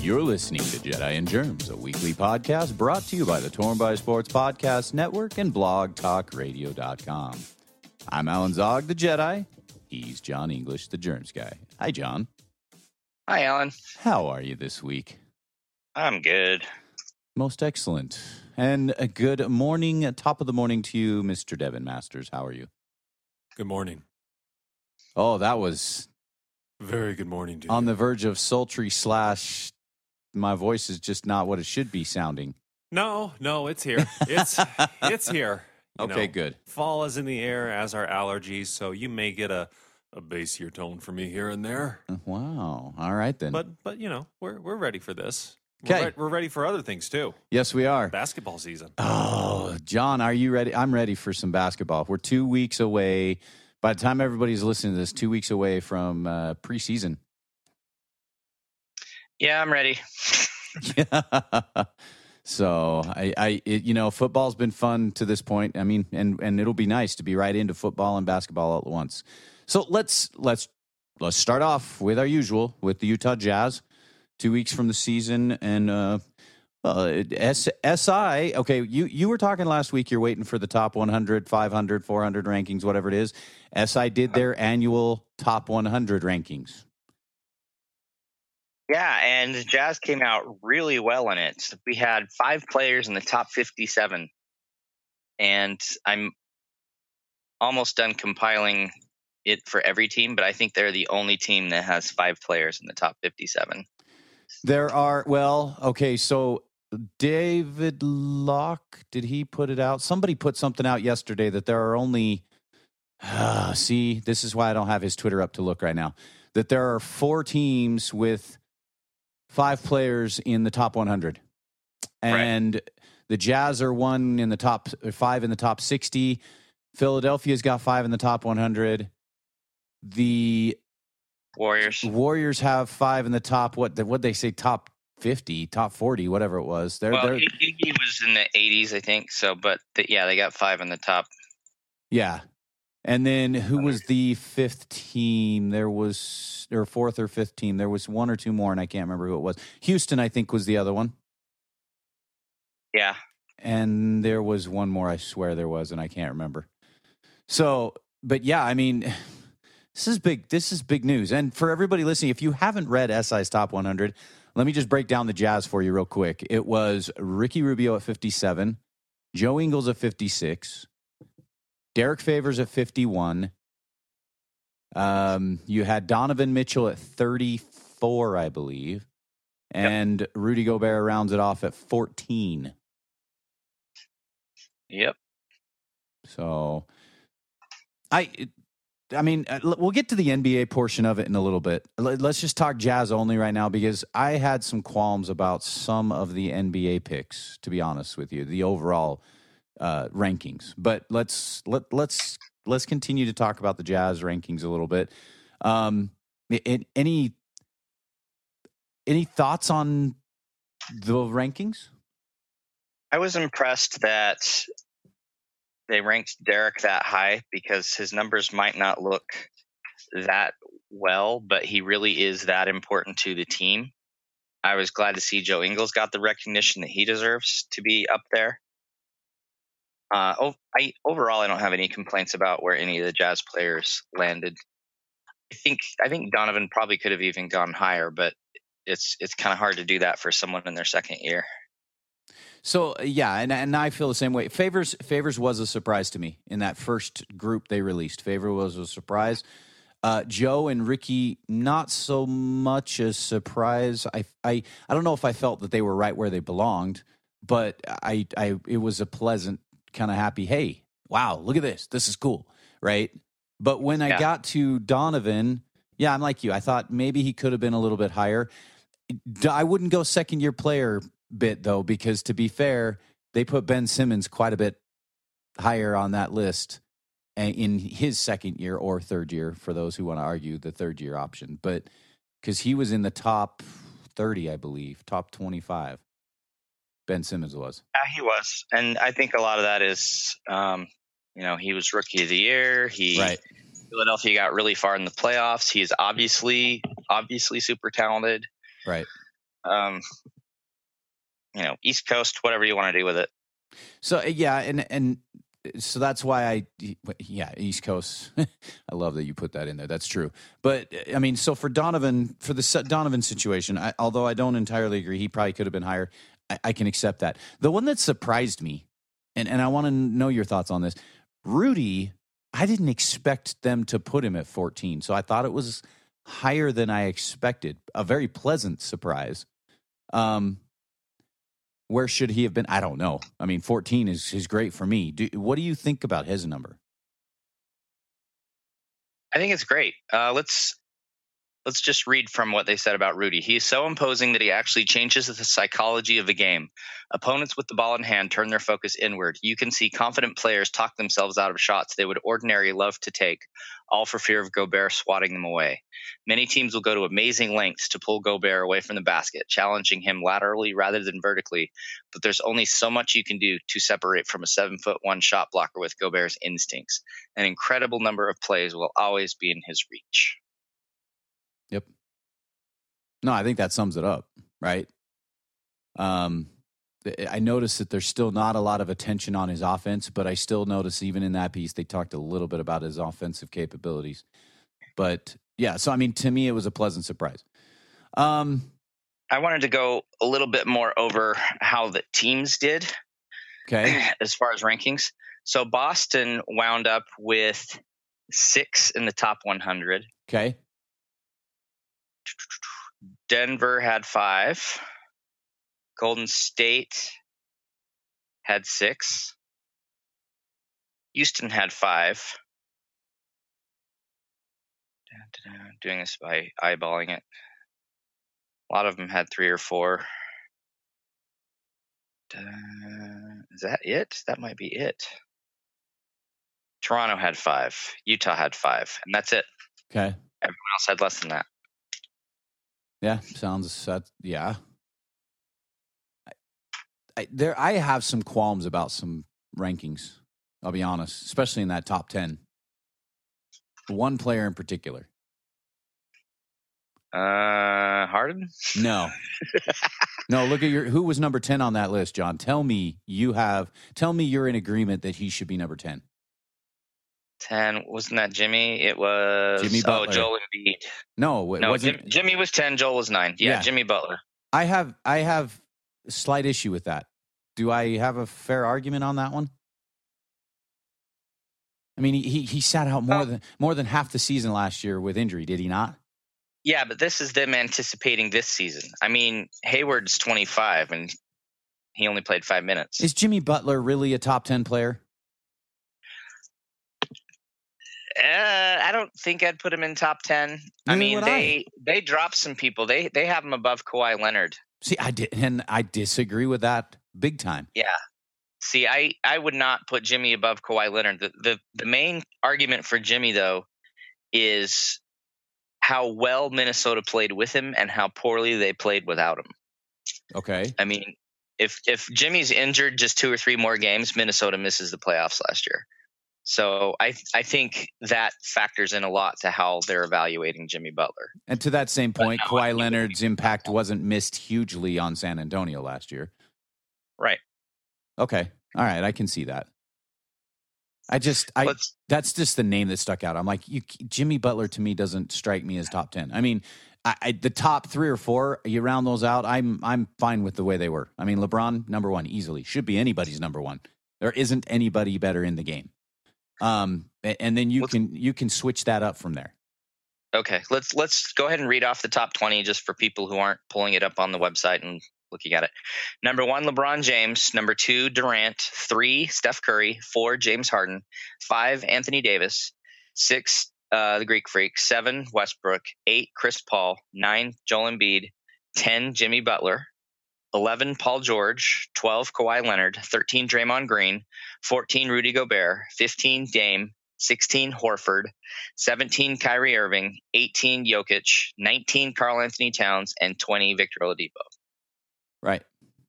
You're listening to Jedi and Germs, a weekly podcast brought to you by the Torn by Sports Podcast Network and blogtalkradio.com. I'm Alan Zog, the Jedi. He's John English, the Germs guy. Hi, John. Hi, Alan. How are you this week? I'm good. Most excellent. And a good morning, top of the morning to you, Mr. Devin Masters. How are you? Good morning. Oh, that was Very good morning to on you. the verge of sultry / my voice is just not what it should be sounding. No, it's here. It's here. Okay, good. Fall is in the air, as are allergies, so you may get a bassier tone from me here and there. Wow. All right, then. But we're ready for this. 'Kay. We're ready for other things too. Yes, we are. Basketball season. Oh, John, are you ready? I'm ready for some basketball. We're 2 weeks away. By the time everybody's listening to this, 2 weeks away from preseason. Yeah, I'm ready. So football's been fun to this point. I mean, and it'll be nice to be right into football and basketball all at once. So let's start off with our usual, with the Utah Jazz. 2 weeks from the season, and SI. Okay, you were talking last week. You're waiting for the top 100, 500, 400 rankings, whatever it is. SI did their annual top 100 rankings. Yeah, and the Jazz came out really well in it. We had 5 players in the top 57, and I'm almost done compiling it for every team, but I think they're the only team that has 5 players in the top 57. There are, so David Locke, did he put it out? Somebody put something out yesterday that there are only, see, this is why I don't have his Twitter up to look right now, that there are 4 teams with 5 players in the top 100. And the Jazz are 5 in the top 60. Philadelphia's got 5 in the top 100. The Warriors have 5 in the top, what they say, top 50, top 40, whatever it was. He was in the 80s, I think. So, but they got 5 in the top. Yeah. And then who was the 5th team? There was, or 4th or 5th team. There was 1 or 2 more, and I can't remember who it was. Houston, I think, was the other one. Yeah. And there was one more, I swear there was, and I can't remember. So, but yeah, I mean, this is big. This is big news. And for everybody listening, if you haven't read SI's Top 100, let me just break down the Jazz for you real quick. It was Ricky Rubio at 57, Joe Ingles at 56, Derek Favors at 51. You had Donovan Mitchell at 34, I believe. And Rudy Gobert rounds it off at 14. Yep. So, I mean, we'll get to the NBA portion of it in a little bit. Let's just talk Jazz only right now, because I had some qualms about some of the NBA picks, to be honest with you, the overall rankings. But let's continue to talk about the Jazz rankings a little bit. Any thoughts on the rankings? I was impressed that they ranked Derek that high, because his numbers might not look that well, but he really is that important to the team. I was glad to see Joe Ingles got the recognition that he deserves to be up there. Overall, I don't have any complaints about where any of the Jazz players landed. I think Donovan probably could have even gone higher, but it's kind of hard to do that for someone in their second year. So, yeah, and I feel the same way. Favors was a surprise to me in that first group they released. Favor was a surprise. Joe and Ricky, not so much a surprise. I don't know if I felt that they were right where they belonged, but it was a pleasant kind of happy, hey, wow, look at this. This is cool, right? But when I got to Donovan, yeah, I'm like you. I thought maybe he could have been a little bit higher. I wouldn't go second-year player bit, though, because to be fair, they put Ben Simmons quite a bit higher on that list in his second year or third year, for those who want to argue the third-year option. But because he was in the top 30, I believe, top 25, Ben Simmons was. Yeah, he was. And I think a lot of that is, he was Rookie of the Year. Philadelphia got really far in the playoffs. He is obviously super talented. Right. East Coast, whatever you want to do with it. So yeah, and so that's why East Coast. I love that you put that in there. That's true. But I mean, so for Donovan situation, although I don't entirely agree, he probably could have been higher. I can accept that. The one that surprised me, and I want to know your thoughts on this, Rudy. I didn't expect them to put him at 14, so I thought it was higher than I expected. A very pleasant surprise. Where should he have been? I don't know. I mean, 14 is great for me. What do you think about his number? I think it's great. Let's just read from what they said about Rudy. He is so imposing that he actually changes the psychology of the game. Opponents with the ball in hand turn their focus inward. You can see confident players talk themselves out of shots they would ordinarily love to take, all for fear of Gobert swatting them away. Many teams will go to amazing lengths to pull Gobert away from the basket, challenging him laterally rather than vertically, but there's only so much you can do to separate from a 7'1" shot blocker with Gobert's instincts. An incredible number of plays will always be in his reach. Yep. No, I think that sums it up, right? I noticed that there's still not a lot of attention on his offense, but I still notice even in that piece, they talked a little bit about his offensive capabilities. But yeah, so I mean, to me, it was a pleasant surprise. I wanted to go a little bit more over how the teams did. Okay. As far as rankings. So Boston wound up with 6 in the top 100. Okay. Denver had 5. Golden State had 6. Houston had 5. Doing this by eyeballing it. A lot of them had 3 or 4. Is that it? That might be it. Toronto had 5. Utah had 5. And that's it. Okay. Everyone else had less than that. Yeah, sounds yeah. I have some qualms about some rankings. I'll be honest, especially in that top 10. One player in particular. Harden? No. No, look at who was number 10 on that list, John. Tell me you're in agreement that he should be number 10. 10, wasn't that Jimmy? It was Jimmy Butler. Joel Embiid. No, it wasn't. Jimmy was 10, Joel was 9. Yeah, Jimmy Butler. I have a slight issue with that. Do I have a fair argument on that one? I mean, he sat out more than half the season last year with injury, did he not? Yeah, but this is them anticipating this season. I mean, Hayward's 25 and he only played 5 minutes. Is Jimmy Butler really a top 10 player? I don't think I'd put him in top 10. I mean, they dropped some people. They have him above Kawhi Leonard. See, I disagree with that big time. Yeah. See, I would not put Jimmy above Kawhi Leonard. The main argument for Jimmy, though, is how well Minnesota played with him and how poorly they played without him. Okay. I mean, if Jimmy's injured just 2 or 3 more games, Minnesota misses the playoffs last year. So I think that factors in a lot to how they're evaluating Jimmy Butler. And to that same point, Kawhi Leonard's impact wasn't missed hugely on San Antonio last year. Right. Okay. All right. I can see that. That's just the name that stuck out. I'm like, Jimmy Butler to me doesn't strike me as top 10. I mean, the top 3 or 4, you round those out. I'm fine with the way they were. I mean, LeBron, number 1, easily. Should be anybody's number 1. There isn't anybody better in the game. And then you can switch that up from there. Okay, let's go ahead and read off the top 20 just for people who aren't pulling it up on the website and looking at it. Number 1, LeBron James. Number 2, Durant. 3, Steph Curry. 4, James Harden. 5, Anthony Davis. 6, the Greek Freak. 7, Westbrook. 8, Chris Paul. 9, Joel Embiid. 10, Jimmy Butler. 11, Paul George. 12, Kawhi Leonard. 13, Draymond Green. 14, Rudy Gobert. 15, Dame. 16, Horford. 17, Kyrie Irving. 18, Jokic. 19, Karl Anthony Towns. And 20, Victor Oladipo. Right.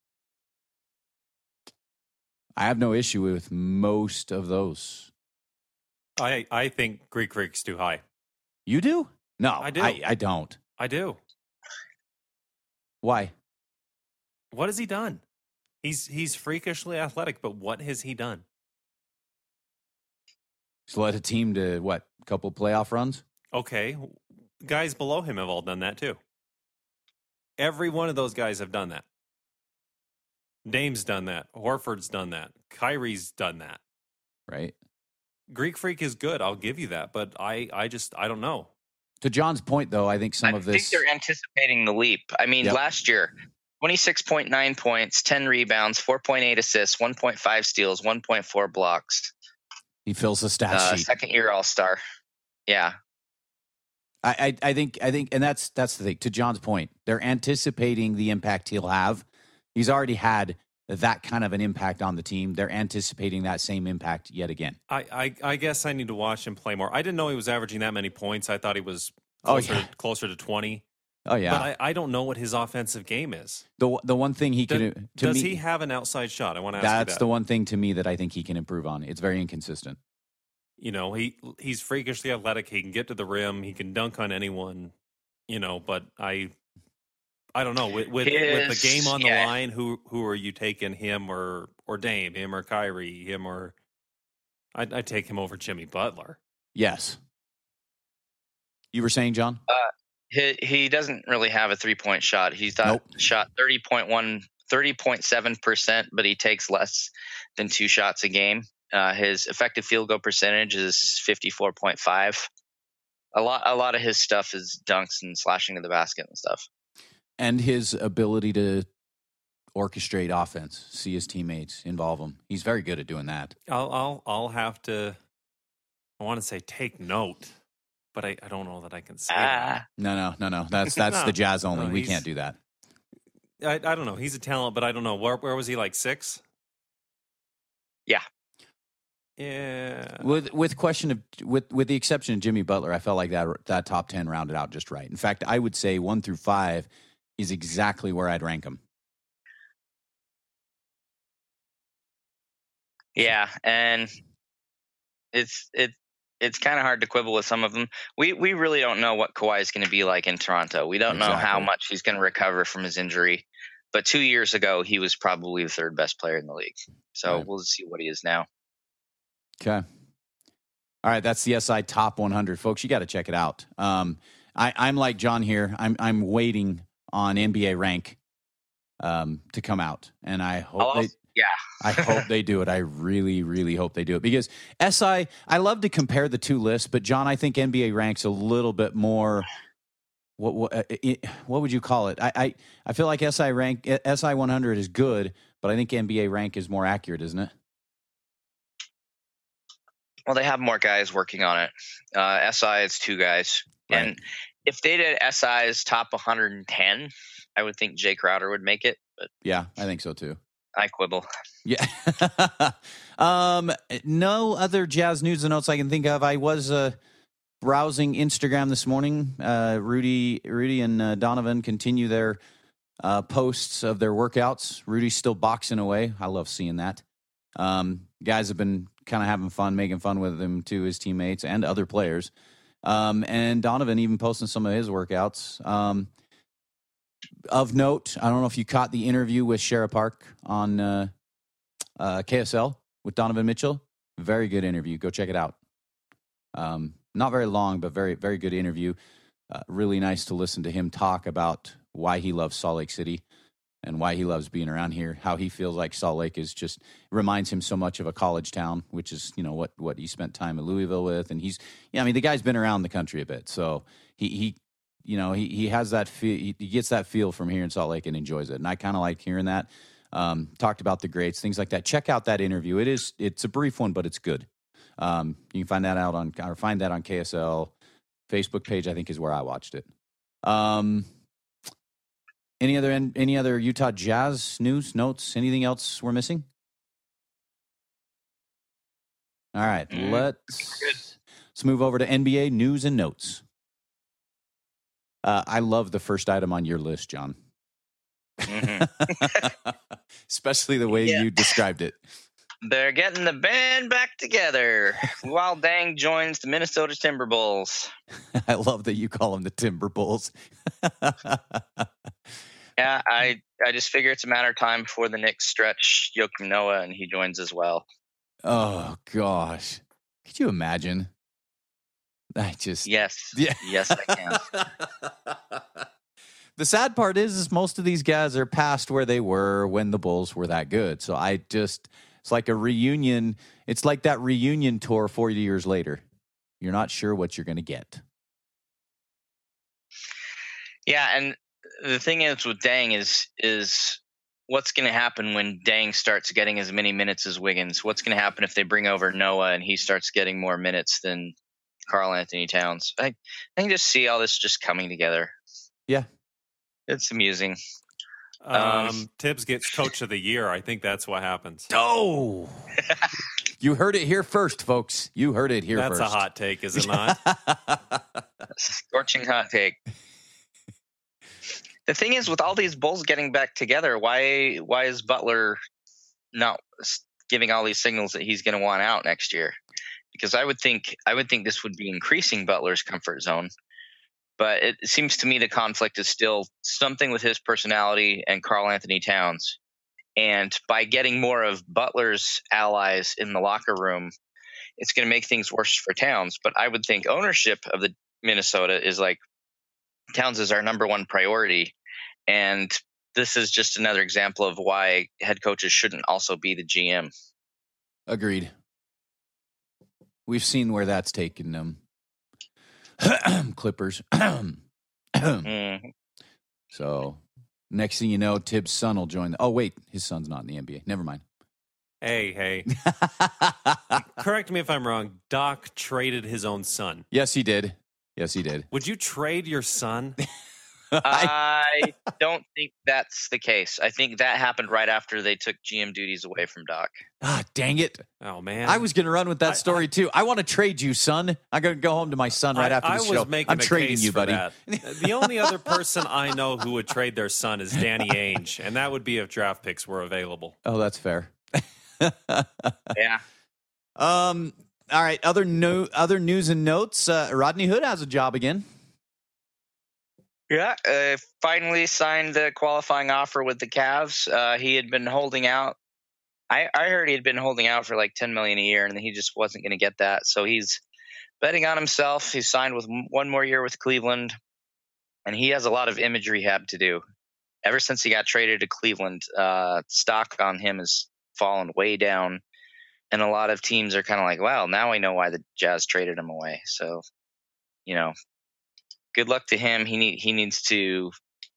I have no issue with most of those. I think Greek Freak's too high. You do? No, I do. I don't. I do. Why? What has he done? He's freakishly athletic, but what has he done? He's led a team to, what, a couple playoff runs? Okay, guys below him have all done that too. Every one of those guys have done that. Dame's done that. Horford's done that. Kyrie's done that. Right. Greek Freak is good. I'll give you that, but I don't know. To John's point, though, I think some of this. I think they're anticipating the leap. I mean, last year, 26.9 points, 10 rebounds, 4.8 assists, 1.5 steals, 1.4 blocks. He fills the stat sheet. Second-year All-Star. Yeah. I think, and that's the thing. To John's point, they're anticipating the impact he'll have. He's already had that kind of an impact on the team. They're anticipating that same impact yet again. I guess I need to watch him play more. I didn't know he was averaging that many points. I thought he was closer to 20. Oh, yeah. But I don't know what his offensive game is. The one thing he can... Does he have an outside shot? I want to ask you that. That's the one thing to me that I think he can improve on. It's very inconsistent. You know, he's freakishly athletic. He can get to the rim. He can dunk on anyone. You know, but I don't know. With the game on the line, who are you taking, him or Dame, him or Kyrie, him or... I'd take him over Jimmy Butler. Yes. You were saying, John? He doesn't really have a three-point shot. He's shot 30.7%, but he takes less than 2 shots a game. His effective field goal percentage is 54.5. A lot of his stuff is dunks and slashing to the basket and stuff. And his ability to orchestrate offense, see his teammates, involve them. He's very good at doing that. I'll have to. I want to say take note, but I don't know that I can say that. No. That's the Jazz only. We can't do that. I don't know. He's a talent, but I don't know. Where was he, like 6? Yeah. Yeah. With the exception of Jimmy Butler, I felt like that top 10 rounded out just right. In fact, I would say 1 through 5 is exactly where I'd rank him. Yeah, and it's kind of hard to quibble with some of them. We really don't know what Kawhi is going to be like in Toronto. We don't know how much he's going to recover from his injury. But 2 years ago, he was probably the 3rd best player in the league. So We'll see what he is now. Okay. All right, that's the SI Top 100, folks. You got to check it out. I'm like John here. I'm waiting on NBA Rank to come out, and I hope I hope they do it. I really, really hope they do it, because SI, I love to compare the two lists, but John, I think NBA Rank's a little bit more. What would you call it? I feel like SI 100 is good, but I think NBA Rank is more accurate, isn't it? Well, they have more guys working on it. SI is 2 guys. Right. And if they did SI's top 110, I would think Jay Crowder would make it. But yeah, I think so too. I quibble. Yeah. No other Jazz news and notes I can think of. I was browsing Instagram this morning. Rudy and Donovan continue their posts of their workouts. Rudy's still boxing away. I love seeing that. Guys have been kind of having fun, making fun with him too, his teammates and other players. And Donovan even posting some of his workouts. Of note, I don't know if you caught the interview with Shara Park on KSL with Donovan Mitchell. Very good interview. Go check it out. Not very long, but very, very good interview. Really nice to listen to him talk about why he loves Salt Lake City and why he loves being around here, how he feels like Salt Lake is just reminds him so much of a college town, which is, what he spent time in Louisville with. And the guy's been around the country a bit. So he has that feel, he gets that feel from here in Salt Lake and enjoys it. And I kind of like hearing that. Talked about the greats, things like that. Check out that interview. It's a brief one, but it's good. You can find that on KSL Facebook page, I think is where I watched it. Any other Utah Jazz news, notes, anything else we're missing? All right, let's move over to NBA news and notes. I love the first item on your list, John. Mm-hmm. Especially the way you described it. They're getting the band back together. Luol Deng joins the Minnesota Timberwolves. I love that you call them the Timberwolves. Yeah, I just figure it's a matter of time before the Knicks stretch Joakim Noah and he joins as well. Oh gosh, could you imagine? Yes, I can. The sad part is most of these guys are past where they were when the Bulls were that good. So it's like a reunion. It's like that reunion tour 40 years later. You're not sure what you're going to get. Yeah, and the thing is with Deng is what's going to happen when Deng starts getting as many minutes as Wiggins? What's going to happen if they bring over Noah and he starts getting more minutes than Karl Anthony Towns? I can just see all this just coming together. Yeah. It's amusing. Tibbs gets Coach of the Year. I think that's what happens. Oh, you heard it here first, folks. You heard it here first. That's a hot take, is it not? Scorching hot take. The thing is, with all these Bulls getting back together, why is Butler not giving all these signals that he's going to want out next year? Because I would think this would be increasing Butler's comfort zone. But it seems to me the conflict is still something with his personality and Karl Anthony Towns. And by getting more of Butler's allies in the locker room, it's going to make things worse for Towns. But I would think ownership of the Minnesota is like, Towns is our number one priority. And this is just another example of why head coaches shouldn't also be the GM. Agreed. We've seen where that's taken them. Clippers. So next thing you know, Tibbs' son will join. Oh, wait, his son's not in the NBA. Never mind. Hey. Correct me if I'm wrong. Doc traded his own son. Yes, he did. Would you trade your son? I don't think that's the case. I think that happened right after they took GM duties away from Doc. Ah, dang it. Oh, man. I was going to run with that story, too. I want to trade you, son. I'm going to go home to my son right after the show. I'm trading you, buddy. The only other person I know who would trade their son is Danny Ainge, and that would be if draft picks were available. Oh, that's fair. Yeah. All right. Other news and notes. Rodney Hood has a job again. Yeah, finally signed the qualifying offer with the Cavs. He had been holding out. I heard he had been holding out for like $10 million a year, and he just wasn't going to get that. So he's betting on himself. He's signed with one more year with Cleveland, and he has a lot of image rehab to do. Ever since he got traded to Cleveland, stock on him has fallen way down, and a lot of teams are kind of like, "Well, now I know why the Jazz traded him away." So, good luck to him. He needs to,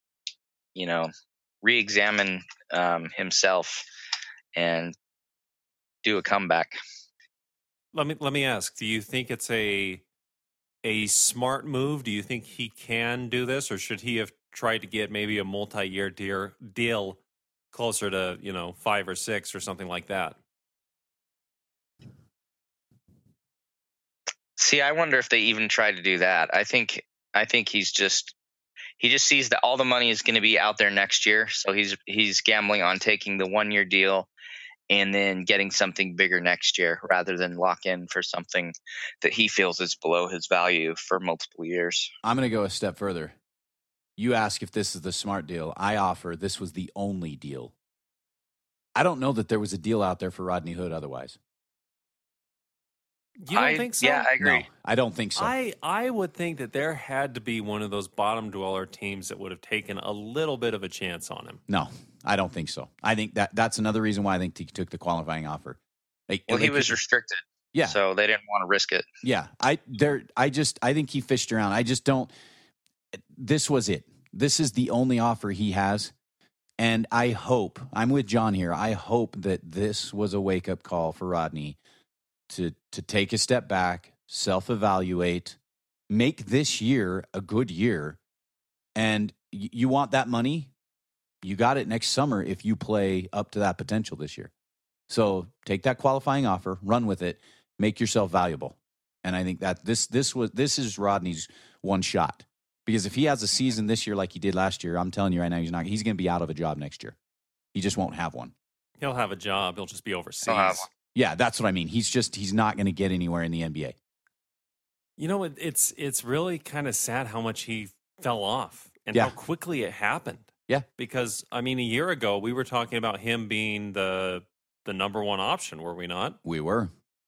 re-examine himself and do a comeback. Let me ask, do you think it's a smart move? Do you think he can do this, or should he have tried to get maybe a multi-year deal closer to 5 or 6 or something like that? See, I wonder if they even try to do that. I think he just sees that all the money is going to be out there next year, so he's gambling on taking the 1-year deal and then getting something bigger next year rather than lock in for something that he feels is below his value for multiple years. I'm going to go a step further. You ask if this is the smart deal. I offer this was the only deal. I don't know that there was a deal out there for Rodney Hood otherwise. You don't think so? Yeah, I agree. No, I don't think so. I would think that there had to be one of those bottom dweller teams that would have taken a little bit of a chance on him. No, I don't think so. I think that's another reason why I think he took the qualifying offer. He was restricted. Yeah. So they didn't want to risk it. Yeah. I think he fished around. I just don't. This was it. This is the only offer he has. And I'm with John here. I hope that this was a wake-up call for Rodney to take a step back, self-evaluate, make this year a good year. And you want that money, you got it next summer if you play up to that potential this year. So take that qualifying offer, run with it, make yourself valuable. And I think that this is Rodney's one shot. Because if he has a season this year like he did last year, I'm telling you right now, he's going to be out of a job next year. He just won't have one. He'll have a job. He'll just be overseas. Yeah, that's what I mean. He's not going to get anywhere in the NBA. It's really kind of sad how much he fell off and how quickly it happened. Yeah. Because, I mean, a year ago, we were talking about him being the number one option, were we not? We were.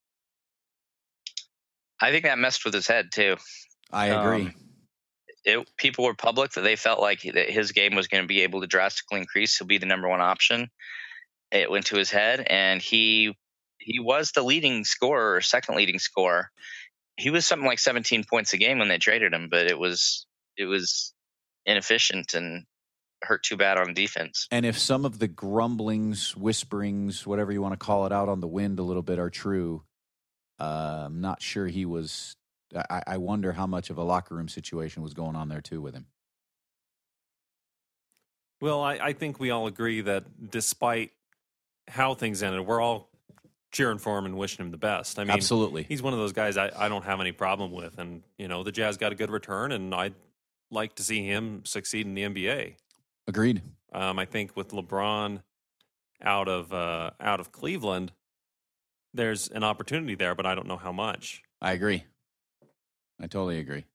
I think that messed with his head, too. I agree. People were public that they felt like that his game was going to be able to drastically increase. He'll be the number one option. It went to his head, and he was the leading scorer, or second leading scorer. He was something like 17 points a game when they traded him, but it was inefficient and hurt too bad on defense. And if some of the grumblings, whisperings, whatever you want to call it, out on the wind a little bit are true, I'm not sure he was. I wonder how much of a locker room situation was going on there too with him. Well, I think we all agree that despite how things ended, we're all cheering for him and wishing him the best. I mean, absolutely, he's one of those guys I don't have any problem with, and the Jazz got a good return, and I'd like to see him succeed in the NBA. Agreed. I think with LeBron out of Cleveland, there's an opportunity there, but I don't know how much. I agree. I totally agree.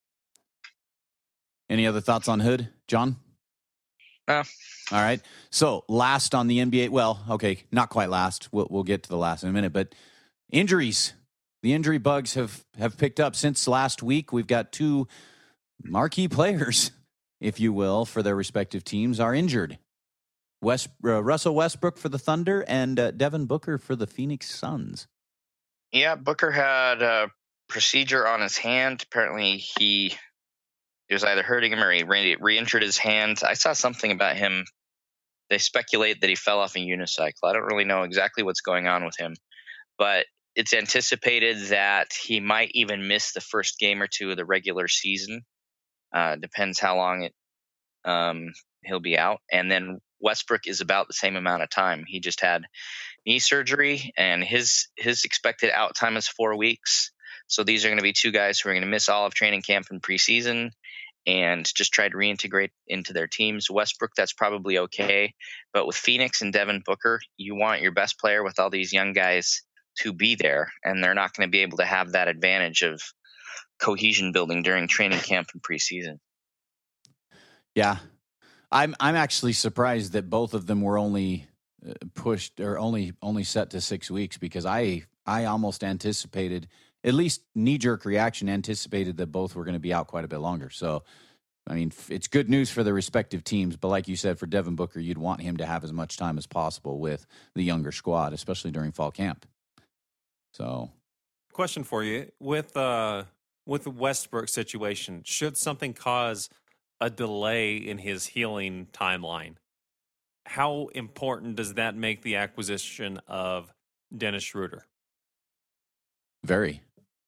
Any other thoughts on Hood, John? No. All right. So last on the NBA. Well, okay, not quite last. We'll get to the last in a minute. But injuries. The injury bugs have picked up since last week. We've got two marquee players, if you will, for their respective teams are injured. Russell Westbrook for the Thunder and Devin Booker for the Phoenix Suns. Yeah, Booker had a procedure on his hand. Apparently, it was either hurting him or he re-injured his hand. I saw something about him. They speculate that he fell off a unicycle. I don't really know exactly what's going on with him, but it's anticipated that he might even miss the first game or two of the regular season. Depends how long he'll be out. And then Westbrook is about the same amount of time. He just had knee surgery, and his expected out time is 4 weeks. So these are going to be two guys who are going to miss all of training camp and preseason and just try to reintegrate into their teams. Westbrook, that's probably okay. But with Phoenix and Devin Booker, you want your best player with all these young guys to be there, and they're not going to be able to have that advantage of cohesion building during training camp and preseason. Yeah. I'm actually surprised that both of them were only pushed or only set to 6 weeks, because I almost anticipated, at least knee-jerk reaction, anticipated that both were going to be out quite a bit longer. So, I mean, it's good news for the respective teams, but like you said, for Devin Booker, you'd want him to have as much time as possible with the younger squad, especially during fall camp. So, question for you. With the Westbrook situation, should something cause a delay in his healing timeline, how important does that make the acquisition of Dennis Schroeder? Very.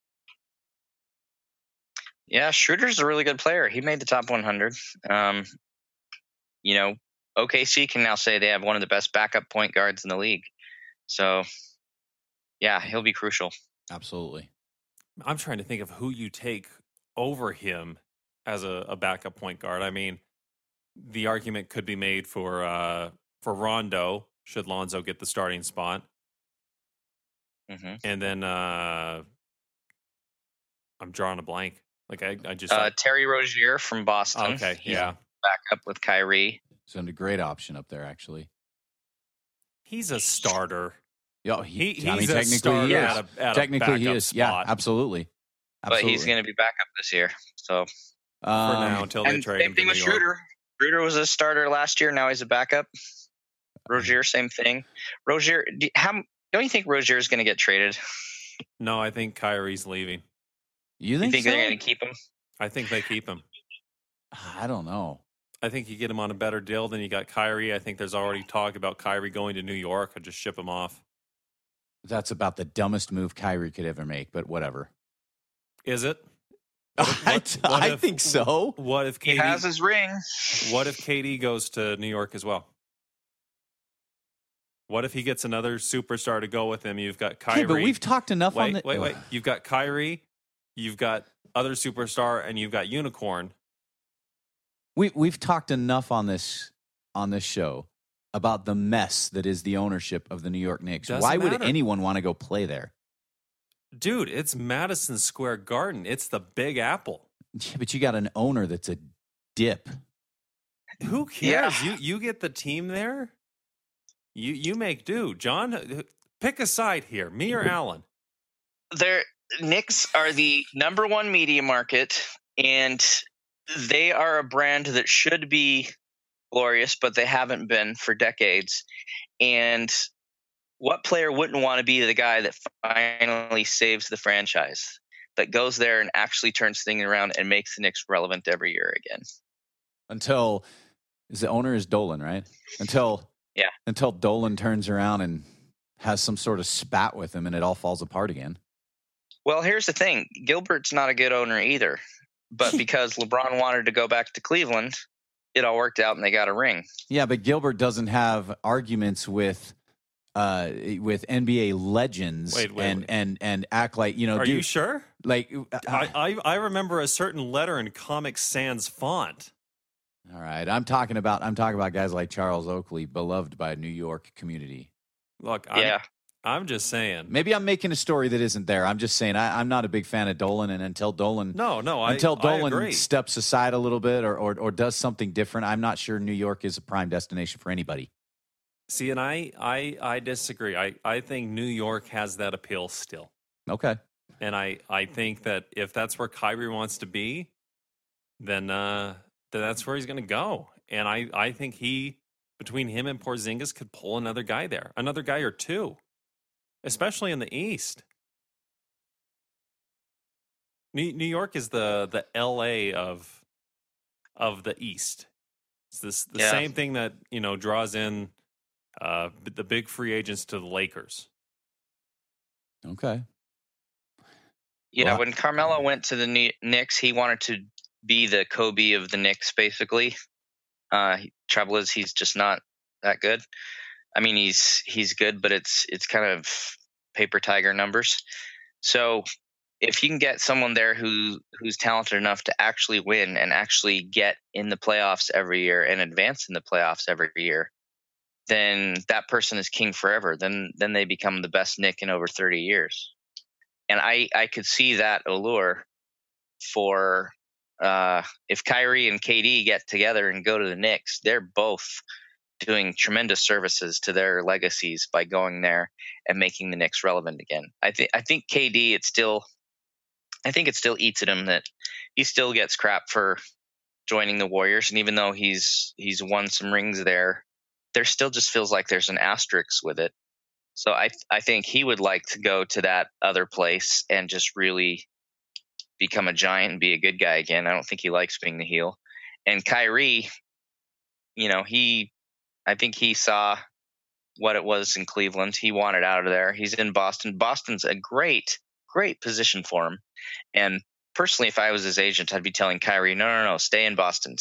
Yeah, Schroeder's a really good player. He made the top 100. OKC can now say they have one of the best backup point guards in the league. So, yeah, he'll be crucial. Absolutely. I'm trying to think of who you take over him as a backup point guard. I mean, the argument could be made for Rondo, should Lonzo get the starting spot. Mm-hmm. And then I'm drawing a blank. Like I just Terry Rozier from Boston. Okay, yeah. Back up with Kyrie. It's a great option up there, actually. He's a starter. Yeah, he's technically a starter he is. at Technically a he is. spot. Yeah, absolutely. But he's going to be back up this year. So for now, until they trade him. Same thing with New York. Schroeder. Schroeder was a starter last year. Now he's a backup. Rozier, same thing. Rozier, don't you think Rozier is going to get traded? No, I think Kyrie's leaving. You think so? They're going to keep him? I think they keep him. I don't know. I think you get him on a better deal than you got Kyrie. I think there's already talk about Kyrie going to New York. Or just ship him off. That's about the dumbest move Kyrie could ever make, but whatever. Is it? I think so. What if KD he has his ring? What if KD goes to New York as well? What if he gets another superstar to go with him? You've got Kyrie. Hey, but we've talked enough on the... Wait. You've got Kyrie, you've got other superstar, and you've got Unicorn. We've talked enough on this show about the mess that is the ownership of the New York Knicks. Why would anyone want to go play there? Dude, it's Madison Square Garden. It's the Big Apple. Yeah, but you got an owner that's a dip. Who cares? Yeah. You get the team there. You make do. John, pick a side here, me or Alan. Knicks are the number one media market, and they are a brand that should be glorious, but they haven't been for decades. And what player wouldn't want to be the guy that finally saves the franchise, that goes there and actually turns things around and makes the Knicks relevant every year again? Until the owner is Dolan, right? Until Dolan turns around and has some sort of spat with him and it all falls apart again. Well, here's the thing. Gilbert's not a good owner either. But because LeBron wanted to go back to Cleveland, it all worked out and they got a ring. Yeah, but Gilbert doesn't have arguments with NBA legends and act like, you know. Are you sure? Like I remember a certain letter in Comic Sans font. All right, I'm talking about guys like Charles Oakley, beloved by a New York community. Look, I'm just saying. Maybe I'm making a story that isn't there. I'm just saying I'm not a big fan of Dolan, and until Dolan steps aside a little bit or does something different, I'm not sure New York is a prime destination for anybody. See, and I disagree. I think New York has that appeal still. Okay. And I think that if that's where Kyrie wants to be, then that's where he's going to go. And I think between him and Porzingis, could pull another guy there, another guy or two. Especially in the East. New York is the LA of the East. It's the same thing that, you know, draws in the big free agents to the Lakers. Okay. Yeah, when Carmelo went to the Knicks, he wanted to be the Kobe of the Knicks, basically. Trouble is, he's just not that good. I mean, he's good, but it's kind of paper tiger numbers. So if you can get someone there who's talented enough to actually win and actually get in the playoffs every year and advance in the playoffs every year, then that person is king forever. Then they become the best Knick in over 30 years. And I could see that allure for if Kyrie and KD get together and go to the Knicks, they're both doing tremendous services to their legacies by going there and making the Knicks relevant again. I think KD, it still eats at him that he still gets crap for joining the Warriors, and even though he's won some rings there still just feels like there's an asterisk with it. So I think he would like to go to that other place and just really become a giant and be a good guy again. I don't think he likes being the heel. And Kyrie, you know, I think he saw what it was in Cleveland. He wanted out of there. He's in Boston. Boston's a great, great position for him. And personally, if I was his agent, I'd be telling Kyrie, no, stay in Boston.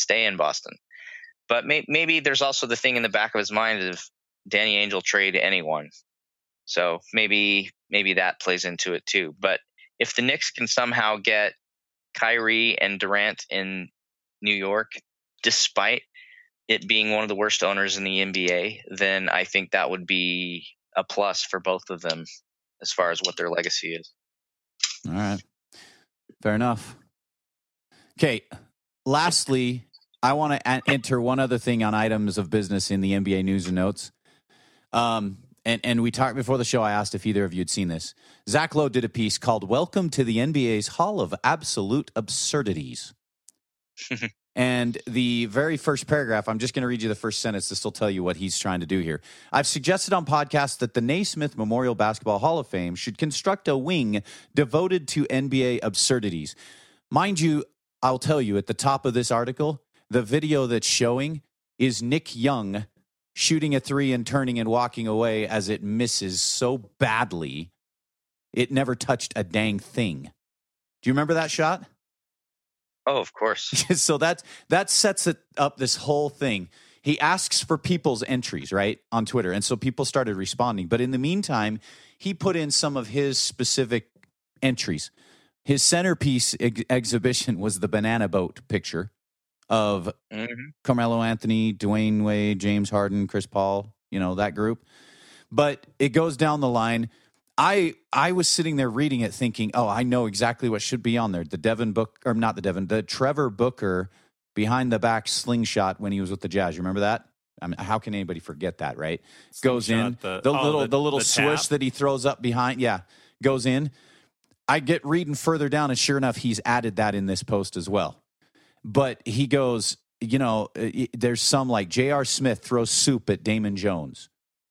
But maybe there's also the thing in the back of his mind of Danny Ainge will trade anyone. So maybe that plays into it too. But if the Knicks can somehow get Kyrie and Durant in New York, despite it being one of the worst owners in the NBA, then I think that would be a plus for both of them as far as what their legacy is. All right. Fair enough. Okay. Lastly, I want to enter one other thing on items of business in the NBA news and notes. And we talked before the show. I asked if either of you had seen this. Zach Lowe did a piece called "Welcome to the NBA's Hall of Absolute Absurdities." And the very first paragraph, I'm just going to read you the first sentence. This will tell you what he's trying to do here. I've suggested on podcasts that the Naismith Memorial Basketball Hall of Fame should construct a wing devoted to NBA absurdities. Mind you, I'll tell you, at the top of this article, the video that's showing is Nick Young shooting a three and turning and walking away as it misses so badly, it never touched a dang thing. Do you remember that shot? Oh, of course. So that sets it up, this whole thing. He asks for people's entries, right, on Twitter. And so people started responding. But in the meantime, he put in some of his specific entries. His centerpiece exhibition was the banana boat picture of Carmelo Anthony, Dwayne Wade, James Harden, Chris Paul, you know, that group. But it goes down the line. I was sitting there reading it thinking, oh, I know exactly what should be on there. The Trevor Booker behind the back slingshot when he was with the Jazz. You remember that? I mean, how can anybody forget that, right? Goes in, the little swish that he throws up behind. Yeah, goes in. I get reading further down, and sure enough, he's added that in this post as well. But he goes, there's some like J.R. Smith throws soup at Damon Jones.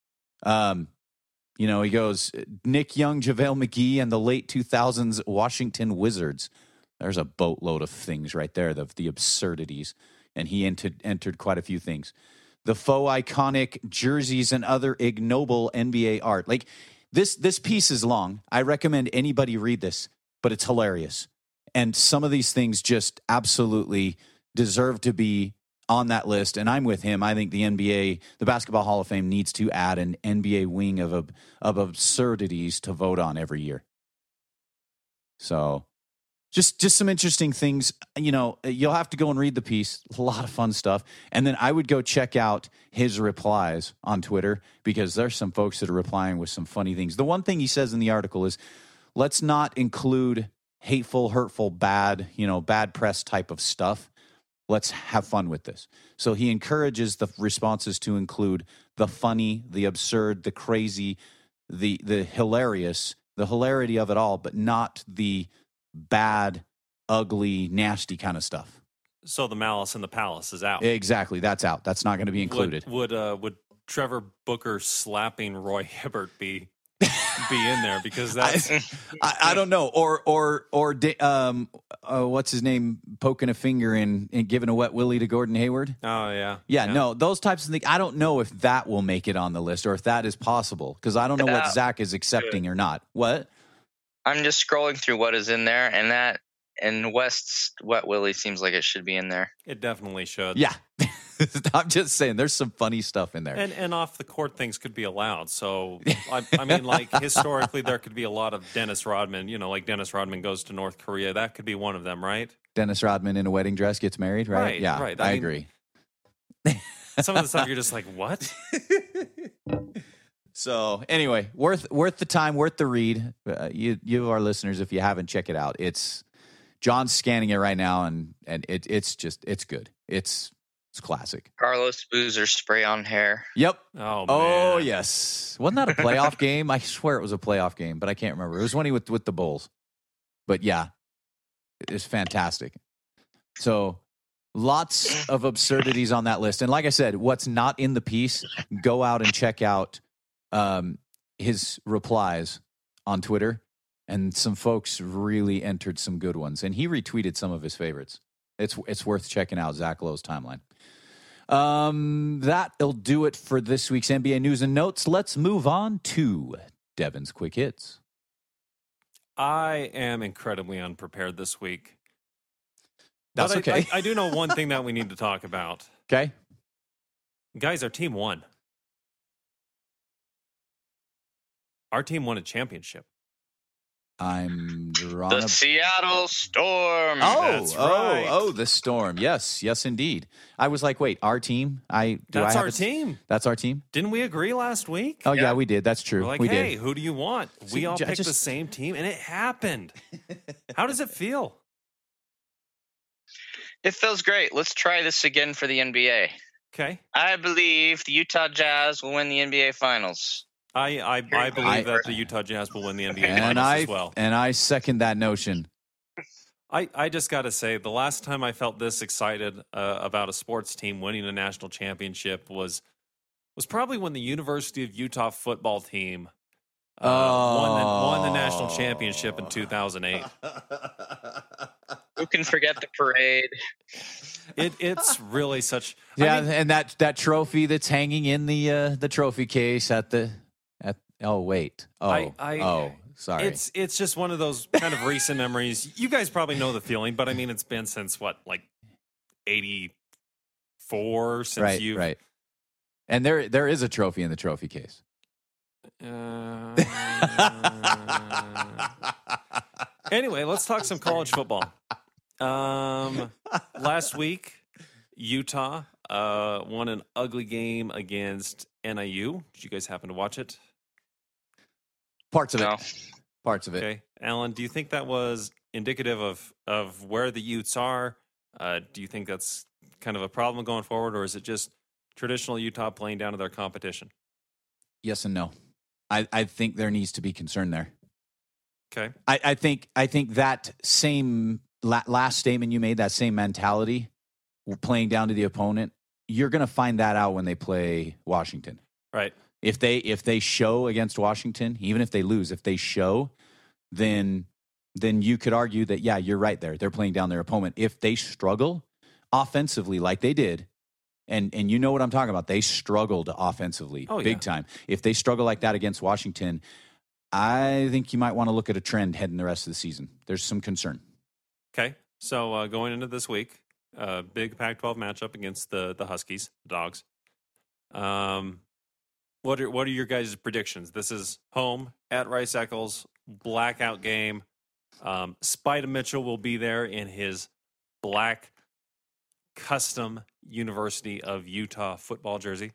He goes, Nick Young, JaVale McGee, and the late 2000s Washington Wizards. There's a boatload of things right there, the absurdities. And he entered quite a few things. The faux iconic jerseys and other ignoble NBA art. Like, this piece is long. I recommend anybody read this, but it's hilarious. And some of these things just absolutely deserve to be on that list. And I'm with him. I think the NBA, the Basketball Hall of Fame, needs to add an NBA wing of absurdities to vote on every year. So just some interesting things. You'll have to go and read the piece. A lot of fun stuff. And then I would go check out his replies on Twitter, because there's some folks that are replying with some funny things. The one thing he says in the article is, let's not include hateful, hurtful, bad press type of stuff. Let's have fun with this. So he encourages the responses to include the funny, the absurd, the crazy, the hilarious, the hilarity of it all, but not the bad, ugly, nasty kind of stuff. So the Malice in the Palace is out. Exactly, that's out. That's not going to be included. Would Trevor Booker slapping Roy Hibbert be in there? Because that's I don't know. Or what's his name, poking a finger and giving a wet willy to Gordon Hayward? Oh yeah. No, those types of things. I don't know if that will make it on the list or if that is possible, because I don't know what Zach is accepting or not. What? I'm just scrolling through what is in there, and West's wet willy seems like it should be in there. It definitely should. Yeah. I'm just saying, there's some funny stuff in there. And off the court things could be allowed. So, I mean, like, historically, there could be a lot of Dennis Rodman. Like Dennis Rodman goes to North Korea. That could be one of them, right? Dennis Rodman in a wedding dress gets married, right? Yeah, right. I agree. Some of the stuff you're just like, what? So, anyway, worth the time, worth the read. You our listeners, if you haven't, check it out. John's scanning it right now, and it's good. It's classic. Carlos Boozer spray on hair. Yep. Oh, man. Oh, yes. Wasn't that a playoff game? I swear it was a playoff game, but I can't remember. It was when he with the Bulls. But yeah, it's fantastic. So lots of absurdities on that list. And like I said, what's not in the piece, go out and check out his replies on Twitter. And some folks really entered some good ones. And he retweeted some of his favorites. It's worth checking out Zach Lowe's timeline. That'll do it for this week's NBA news and notes. Let's move on to Devin's quick hits. I am incredibly unprepared this week. That's okay. I do know one thing that we need to talk about. Okay. Guys, our team won. Our team won a championship. I'm drawn the Seattle Storm. That's right. The Storm. Yes, indeed. I was like, wait, our team? That's our team. That's our team? Didn't we agree last week? Oh, yeah we did. That's true. We're like, we hey, did. Who do you want? We all picked the same team, and it happened. How does it feel? It feels great. Let's try this again for the NBA. Okay. I believe the Utah Jazz will win the NBA Finals. I believe that the Utah Jazz will win the NBA Finals as well. And I second that notion. I just got to say, the last time I felt this excited about a sports team winning a national championship was probably when the University of Utah football team won the national championship in 2008. Who can forget the parade? It's really such. And that trophy that's hanging in the trophy case sorry. It's just one of those kind of recent memories. You guys probably know the feeling, but I mean, it's been since what, like 84 since you right. And there is a trophy in the trophy case. Anyway, let's talk some college football. Last week, Utah won an ugly game against NIU. Did you guys happen to watch it? Parts of it. Okay. Alan, do you think that was indicative of where the Utes are? Do you think that's kind of a problem going forward, or is it just traditional Utah playing down to their competition? Yes and no. I think there needs to be concern there. Okay. I think that same last statement you made, that same mentality, playing down to the opponent, you're going to find that out when they play Washington. Right. If they show against Washington, even if they lose, if they show, then you could argue that, yeah, you're right there. They're playing down their opponent. If they struggle offensively like they did, and you know what I'm talking about, they struggled offensively big time. If they struggle like that against Washington, I think you might want to look at a trend heading the rest of the season. There's some concern. Okay. So going into this week, big Pac-12 matchup against the Huskies, the Dogs. What are your guys' predictions? This is home at Rice-Eccles, blackout game. Spida Mitchell will be there in his black custom University of Utah football jersey.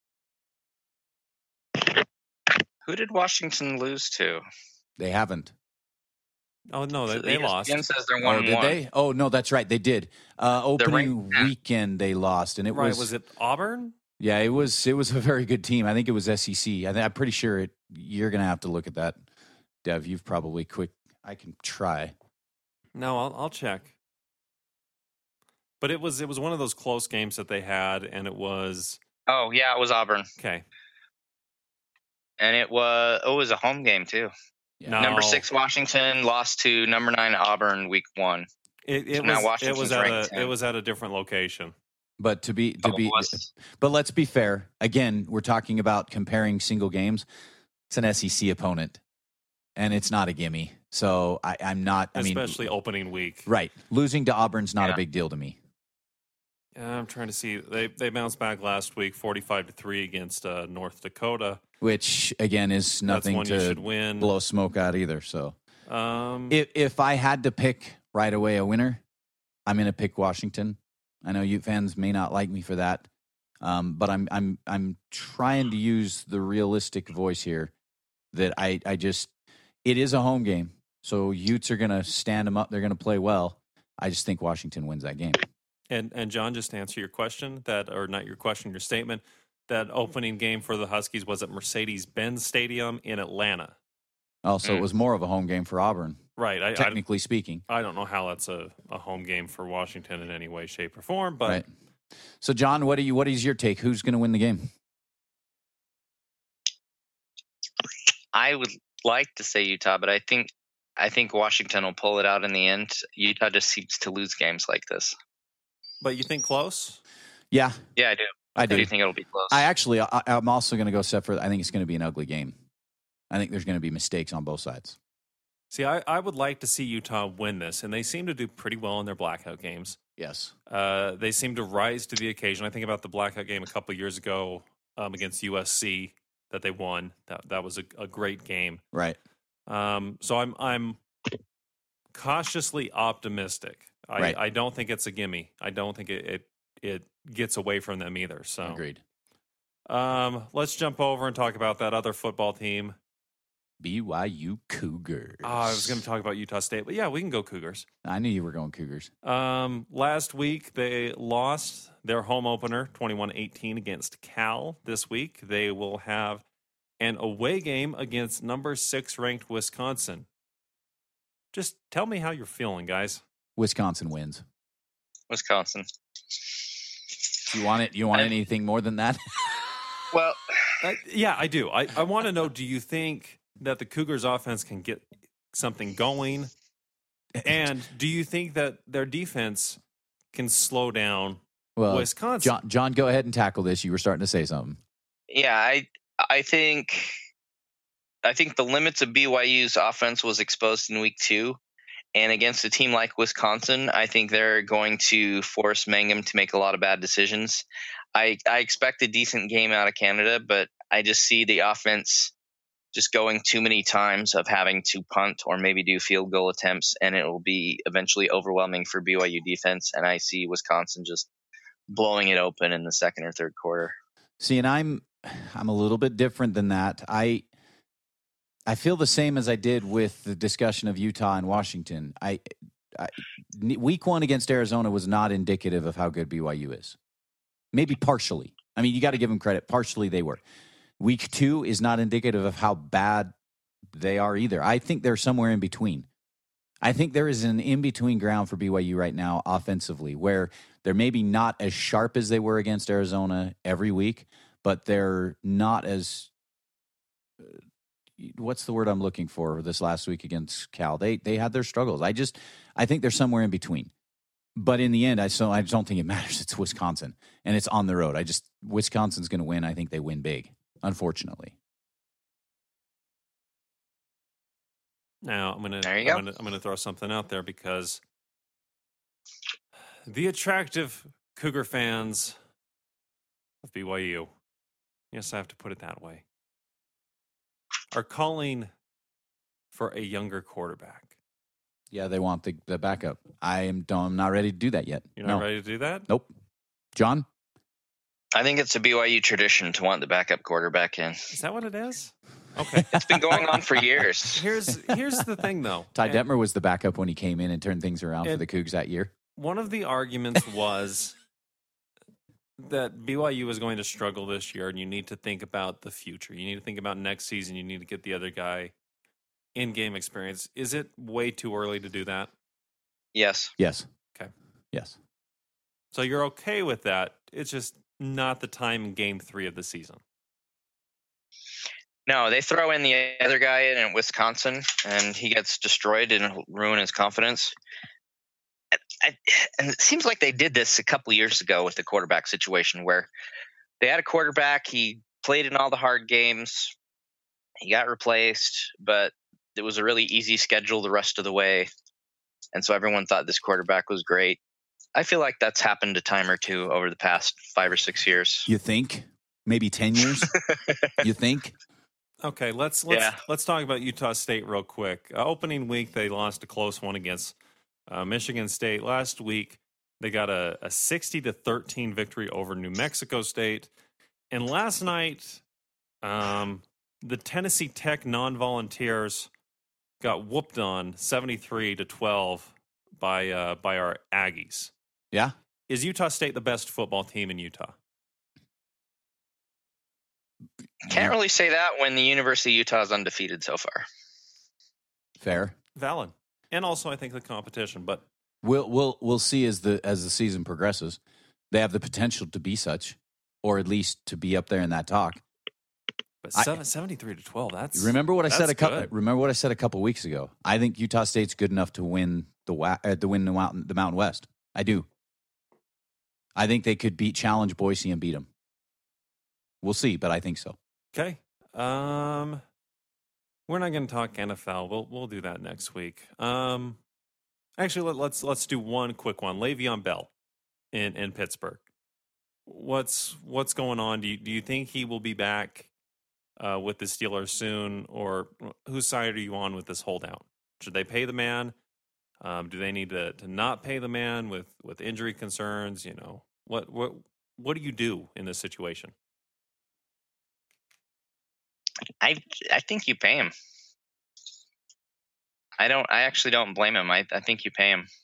Who did Washington lose to? They haven't. Oh, no, they lost. ESPN says they're 1-1. Did they? Oh, no, that's right. They did. Opening weekend, they lost. And was it Auburn? Yeah, it was a very good team. I think it was SEC. I'm pretty sure you're going to have to look at that. Dev, you've probably quick. I can try. No, I'll check. But it was one of those close games that they had, and it was. Oh yeah, it was Auburn. Okay. And it was a home game too. Yeah. No. Number 6 Washington lost to number 9 Auburn week 1. It was at a different location. But but let's be fair. Again, we're talking about comparing single games. It's an SEC opponent, and it's not a gimme. So I'm not. Especially opening week, right? Losing to Auburn's not a big deal to me. Yeah, I'm trying to see. They bounced back last week, 45-3 against North Dakota, which again is nothing to blow smoke out either. So, if I had to pick right away a winner, I'm going to pick Washington. I know you fans may not like me for that, but I'm trying to use the realistic voice here. That it is a home game, so Utes are going to stand them up. They're going to play well. I just think Washington wins that game. And John, just to answer your question, your statement, that opening game for the Huskies was at Mercedes-Benz Stadium in Atlanta. Oh, so it was more of a home game for Auburn. Right. Technically speaking. I don't know how that's a home game for Washington in any way, shape, or form. But right. So, John, what is your take? Who's going to win the game? I would like to say Utah, but I think Washington will pull it out in the end. Utah just seems to lose games like this. But you think close? Yeah. Yeah, I do. I do. Do you think it'll be close? I'm also going to go step further. I think it's going to be an ugly game. I think there's going to be mistakes on both sides. See, I would like to see Utah win this, and they seem to do pretty well in their blackout games. Yes. They seem to rise to the occasion. I think about the blackout game a couple of years ago against USC that they won. That was a great game. Right. So I'm cautiously optimistic. I don't think it's a gimme. I don't think it gets away from them either. So agreed. Let's jump over and talk about that other football team. BYU Cougars. Oh, I was going to talk about Utah State, but yeah, we can go Cougars. I knew you were going Cougars. Last week, they lost their home opener, 21-18 against Cal. This week, they will have an away game against number 6 ranked Wisconsin. Just tell me how you're feeling, guys. Wisconsin wins. Wisconsin. You want it? You want anything more than that? Well, yeah, I do. I want to know, do you think that the Cougars offense can get something going? And do you think that their defense can slow down Wisconsin? John, go ahead and tackle this. You were starting to say something. Yeah, I think the limits of BYU's offense was exposed in week 2. And against a team like Wisconsin, I think they're going to force Mangum to make a lot of bad decisions. I expect a decent game out of Canada, but I just see the offense just going too many times of having to punt or maybe do field goal attempts, and it will be eventually overwhelming for BYU defense. And I see Wisconsin just blowing it open in the second or third quarter. See, and I'm a little bit different than that. I feel the same as I did with the discussion of Utah and Washington. I week 1 against Arizona was not indicative of how good BYU is. Maybe partially. I mean, you got to give them credit. Partially they were. Week 2 is not indicative of how bad they are either. I think they're somewhere in between. I think there is an in-between ground for BYU right now offensively where they're maybe not as sharp as they were against Arizona every week, but they're not as what's the word I'm looking for this last week against Cal? They had their struggles. I think they're somewhere in between. But in the end, I don't think it matters. It's Wisconsin, and it's on the road. Wisconsin's going to win. I think they win big, unfortunately. Now I'm gonna throw something out there because the attractive Cougar fans of BYU, yes, I have to put it that way, are calling for a younger quarterback. Yeah, they want the backup. I'm not ready to do that yet. You're not ready to do that? Nope. John? I think it's a BYU tradition to want the backup quarterback in. Is that what it is? Okay. It's been going on for years. Here's the thing, though. Ty Detmer was the backup when he came in and turned things around for the Cougs that year. One of the arguments was that BYU was going to struggle this year, and you need to think about the future. You need to think about next season. You need to get the other guy in-game experience. Is it way too early to do that? Yes. Yes. Okay. Yes. So you're okay with that. It's just not the time in Game 3 of the season. No, they throw in the other guy in Wisconsin, and he gets destroyed and ruin his confidence. And it seems like they did this a couple of years ago with the quarterback situation where they had a quarterback, he played in all the hard games, he got replaced, but it was a really easy schedule the rest of the way. And so everyone thought this quarterback was great. I feel like that's happened a time or two over the past 5 or 6 years. You think? Maybe 10 years? You think? Okay, let's talk about Utah State real quick. Opening week, they lost a close one against Michigan State. Last week, they got a 60-13 victory over New Mexico State. And last night, the Tennessee Tech non-volunteers got whooped on 73-12 by our Aggies. Yeah. Is Utah State the best football team in Utah? Can't really say that when the University of Utah is undefeated so far. Fair. Valid. And also I think the competition, but we'll see as the season progresses. They have the potential to be such, or at least to be up there in that talk. But 73-12, that's remember what I said good. a couple weeks ago. I think Utah State's good enough to win the Mountain West. I do. I think they could challenge Boise and beat them. We'll see, but I think so. Okay. We're not going to talk NFL. We'll do that next week. Actually, let's do one quick one. Le'Veon Bell in Pittsburgh. What's going on? Do you think he will be back with the Steelers soon, or whose side are you on with this holdout? Should they pay the man? Do they need to not pay the man with injury concerns? You know, what do you do in this situation? I think you pay him. I actually don't blame him. I think you pay him.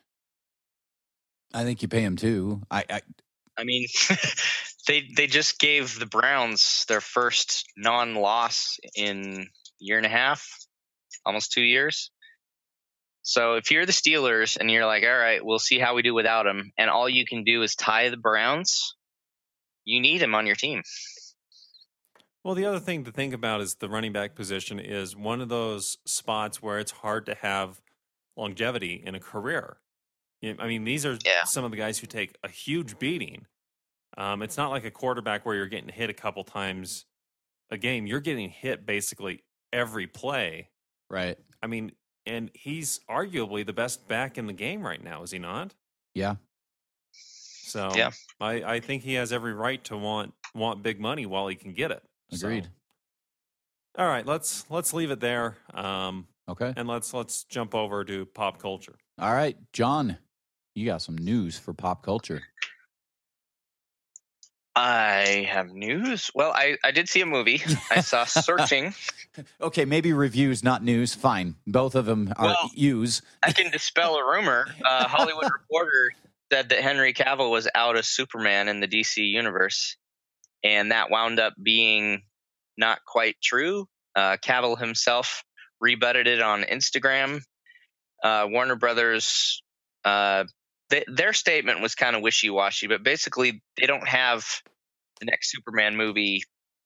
I think you pay him too. I mean, they just gave the Browns their first non-loss in a year and a half, almost 2 years. So if you're the Steelers and you're like, all right, we'll see how we do without him, and all you can do is tie the Browns, you need him on your team. Well, the other thing to think about is the running back position is one of those spots where it's hard to have longevity in a career. I mean, these are some of the guys who take a huge beating. It's not like a quarterback where you're getting hit a couple times a game. You're getting hit basically every play. Right. I mean, and he's arguably the best back in the game right now, is he not? Yeah. So I think he has every right to want big money while he can get it. Agreed. So, all right, let's leave it there. Okay. And let's jump over to pop culture. All right, John, you got some news for pop culture. I have news. Well, I did see a movie. I saw Searching. Okay, maybe reviews, not news. Fine. Both of them are use. I can dispel a rumor. Hollywood Reporter said that Henry Cavill was out as Superman in the DC universe, and that wound up being not quite true. Cavill himself rebutted it on Instagram. Warner Brothers, their statement was kind of wishy-washy, but basically they don't have the next Superman movie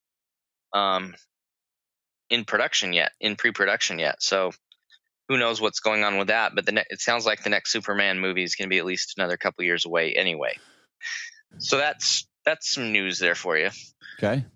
in production yet, in pre-production yet. So who knows what's going on with that? But it sounds like the next Superman movie is going to be at least another couple years away anyway. So that's some news there for you. Okay.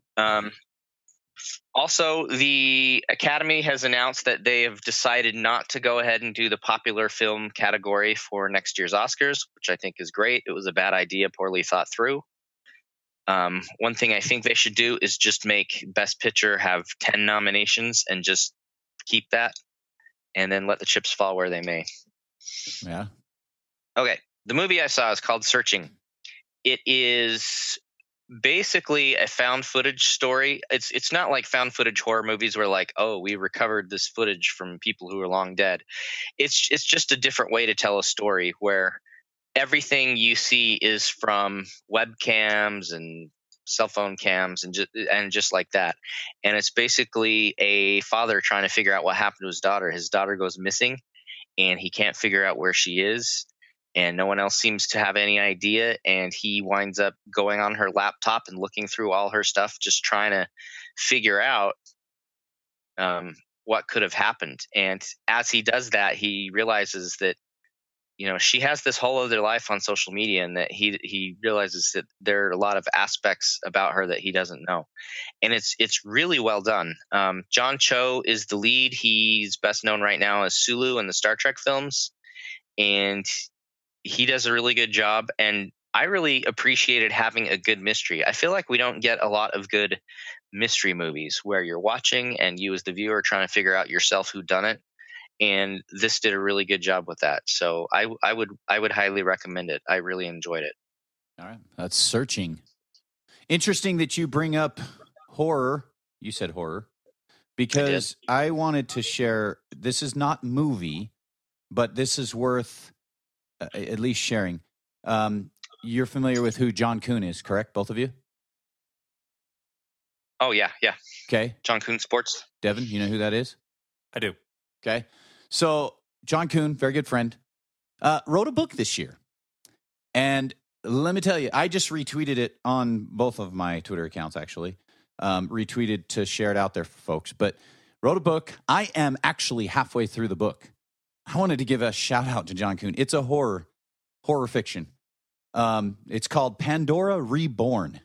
Also, the Academy has announced that they have decided not to go ahead and do the popular film category for next year's Oscars, which I think is great. It was a bad idea, poorly thought through. One thing I think they should do is just make Best Picture have 10 nominations and just keep that, and then let the chips fall where they may. Yeah. Okay. The movie I saw is called Searching. It is basically a found footage story. It's not like found footage horror movies where like, oh, we recovered this footage from people who are long dead. It's just a different way to tell a story where everything you see is from webcams and cell phone cams and just like that. And it's basically a father trying to figure out what happened to his daughter. His daughter goes missing and he can't figure out where she is. And no one else seems to have any idea. And he winds up going on her laptop and looking through all her stuff, just trying to figure out what could have happened. And as he does that, he realizes that, she has this whole other life on social media, and that he realizes that there are a lot of aspects about her that he doesn't know. And it's really well done. John Cho is the lead. He's best known right now as Sulu in the Star Trek films. And he does a really good job, and I really appreciated having a good mystery. I feel like we don't get a lot of good mystery movies where you're watching and you as the viewer are trying to figure out yourself who done it, and this did a really good job with that. So I would highly recommend it. I really enjoyed it. All right, that's Searching. Interesting that you bring up horror. You said horror because I wanted to share. This is not movie, but this is worth at least sharing. You're familiar with who John Kuhn is, correct? Both of you? Oh, yeah. Okay. John Kuhn Sports. Devin, you know who that is? I do. Okay. So John Kuhn, very good friend, wrote a book this year. And let me tell you, I just retweeted it on both of my Twitter accounts, actually. Retweeted to share it out there for folks. But wrote a book. I am actually halfway through the book. I wanted to give a shout out to John Kuhn. It's a horror fiction. It's called Pandora Reborn.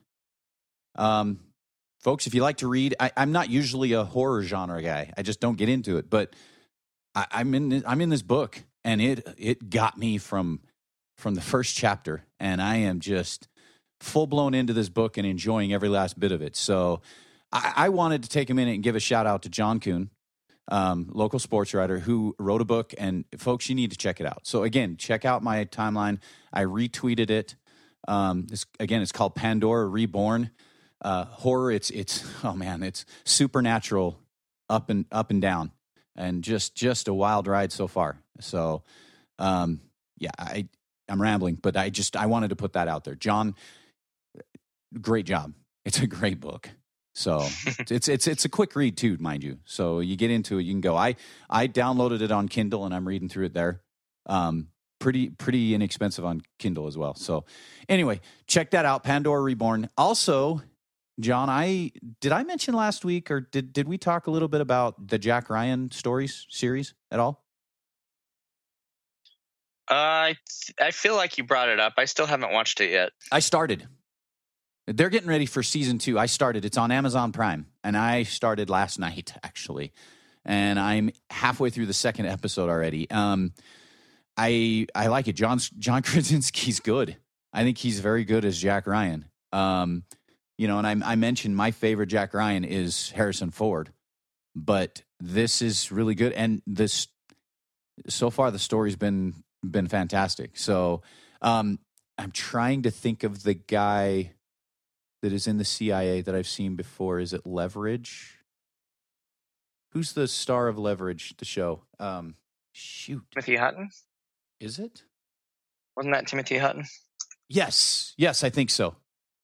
Folks, if you like to read, I'm not usually a horror genre guy. I just don't get into it. But I'm in this book, and it got me from the first chapter, and I am just full blown into this book and enjoying every last bit of it. So I wanted to take a minute and give a shout out to John Kuhn. Local sports writer who wrote a book, and folks, you need to check it out. So again, check out my timeline. I retweeted it. It's called Pandora Reborn. Horror. It's oh man, it's supernatural, up and down, and just a wild ride so far. So, I'm rambling, but I wanted to put that out there. John, great job. It's a great book. So it's a quick read too, mind you. So you get into it, you can go. I downloaded it on Kindle and I'm reading through it there. Pretty inexpensive on Kindle as well. So anyway, check that out, Pandora Reborn. Also, John, did I mention last week, or did we talk a little bit about the Jack Ryan stories series at all? I feel like you brought it up. I still haven't watched it yet. I started. They're getting ready for season 2. I started. It's on Amazon Prime, and I started last night, actually. And I'm halfway through the second episode already. I like it. John Krasinski's good. I think he's very good as Jack Ryan. And I mentioned my favorite Jack Ryan is Harrison Ford, but this is really good. And this, so far, the story's been fantastic. So I'm trying to think of the guy that is in the CIA that I've seen before. Is it Leverage? Who's the star of Leverage, the show? Shoot. Timothy Hutton? Is it? Wasn't that Timothy Hutton? Yes, I think so.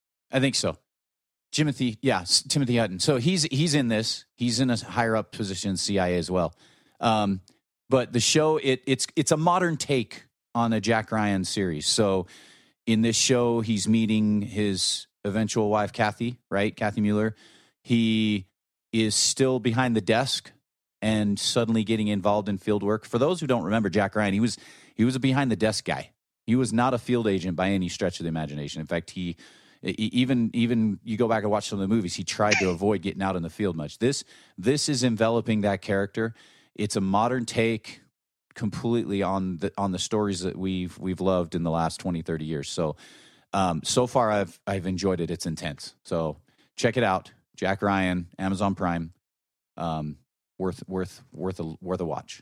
Timothy Hutton. So he's in this. He's in a higher up position in CIA as well. But the show, it's a modern take on a Jack Ryan series. So in this show, he's meeting his eventual wife, Kathy, right? Kathy Mueller. He is still behind the desk and suddenly getting involved in field work. For those who don't remember Jack Ryan, he was a behind the desk guy. He was not a field agent by any stretch of the imagination. In fact, he even you go back and watch some of the movies, he tried to avoid getting out in the field much. This is enveloping that character. It's a modern take completely on the stories that we've loved in the last 20, 30 years. So so far I've enjoyed it. It's intense. So check it out. Jack Ryan, Amazon Prime. Worth a watch.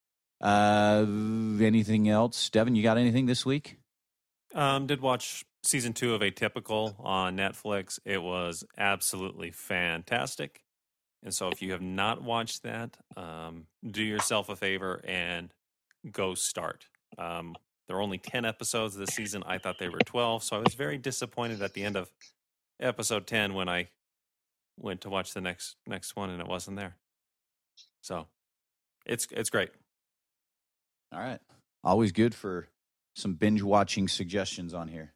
Anything else? Devin, you got anything this week? Did watch season 2 of Atypical on Netflix. It was absolutely fantastic. And so if you have not watched that, do yourself a favor and go start. There are only 10 episodes this season. I thought they were 12. So I was very disappointed at the end of episode 10 when I went to watch the next one and it wasn't there. So it's great. All right. Always good for some binge watching suggestions on here.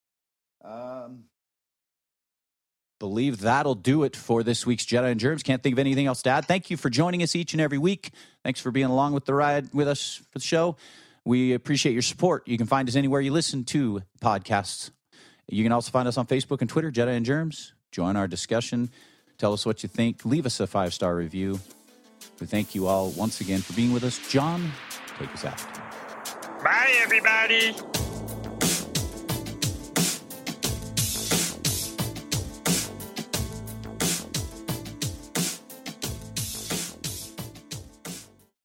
Believe that'll do it for this week's Jedi and Germs. Can't think of anything else to add. Thank you for joining us each and every week. Thanks for being along with the ride with us for the show. We appreciate your support. You can find us anywhere you listen to podcasts. You can also find us on Facebook and Twitter, Jedi and Germs. Join our discussion. Tell us what you think. Leave us a 5-star review. We thank you all once again for being with us. John, take us out. Bye, everybody.